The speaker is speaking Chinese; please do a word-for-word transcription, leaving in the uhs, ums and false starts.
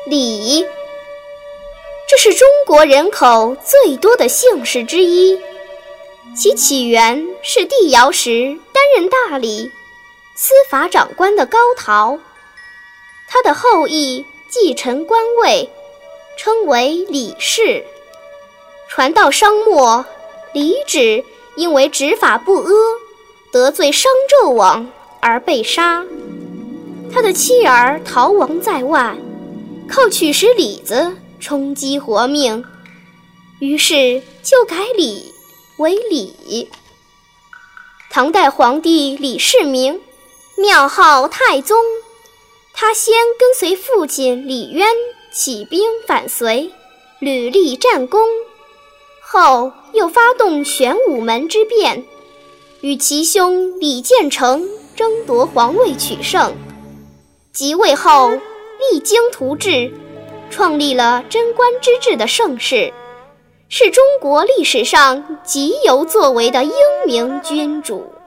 李，这是中国人口最多的姓氏之一。其起源是帝尧时担任大理、司法长官的高陶，他的后裔继承官位，称为李氏。传到商末，李祉因为执法不阿，得罪商纣王而被杀。他的妻儿逃亡在外，靠取食李子充饥活命，于是就改李为李。唐代皇帝李世民，庙号太宗，他先跟随父亲李渊起兵反隋，屡立战功，后又发动玄武门之变，与其兄李建成争夺皇位取胜。即位后励精图治，创立了贞观之治的盛世，是中国历史上极有作为的英明君主。